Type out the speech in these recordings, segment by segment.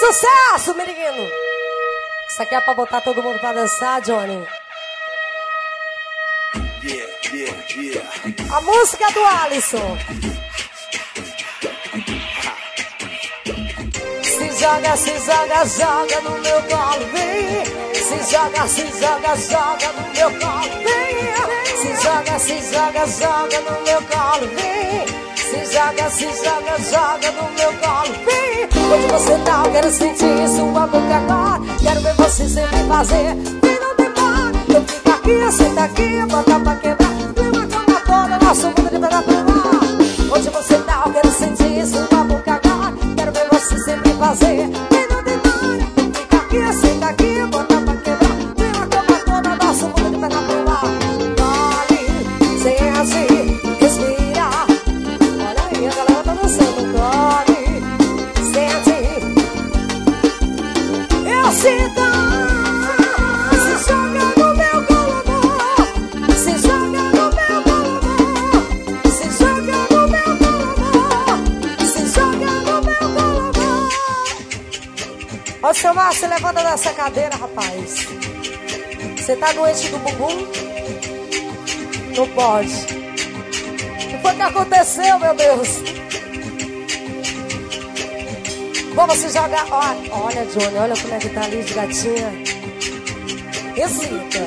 Sucesso, menino! Isso aqui é pra botar todo mundo pra dançar, Johnny. A música do Alisson. Se joga, joga no meu colo, vem. Se joga, joga no meu colo, vem. Se joga, joga no meu colo, vem. Se joga, joga no meu colo, vem. Onde você tá, eu quero sentir sua boca agora. Quero ver você sempre fazer. Vem, não demora. Eu fico aqui, senta aqui, bota pra quebrar. Vem uma cama toda, nosso mundo de pedra pra lá. Onde você tá, eu quero sentir sua boca agora. Quero ver você sempre fazer. Vem, não demora. Eu fico aqui, senta aqui, bota pra quebrar. Vem uma cama toda, nosso mundo de pedra pra lá. Vale, sente, respira. Olha aí, a galera tá dançando. Vale, sente. Eu sinto. Se joga no meu colo, amor. Se joga no meu colo, amor. Se joga no meu colo, amor. Se joga no meu colo, amor. Ó, seu Márcio, levanta dessa cadeira, rapaz. Você tá doente do bumbum? Não pode. O que foi que aconteceu, meu Deus? Vamos se jogar. Olha, Johnny, olha como é que tá ali de gatinha. Excita.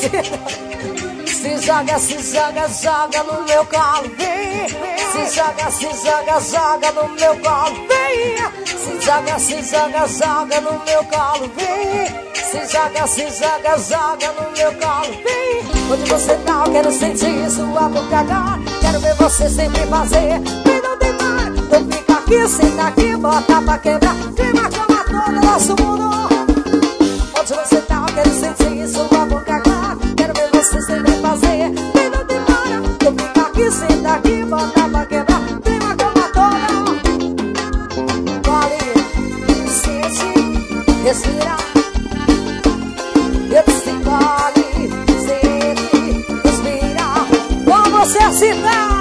Se joga, joga no meu colo, vem. Se joga, joga no meu colo, vem. Se joga, joga no meu colo, vem. Se joga, joga no meu colo, vem. Onde você tá, eu quero sentir sua boca agora. Quero ver você sempre fazer. Vem, não tem mais. Então fica aqui, senta aqui, bota pra quebrar. Queima a cama toda, nosso mundo. Onde você tá, eu quero sentir sua boca agora. Quero ver você sempre fazer. Vem, não tem mais. Então fica aqui, senta aqui, bota pra quebrar. Queima a cama toda. Vale, sente, respira. Eu disse, vale, sente, respira. Com você se dá.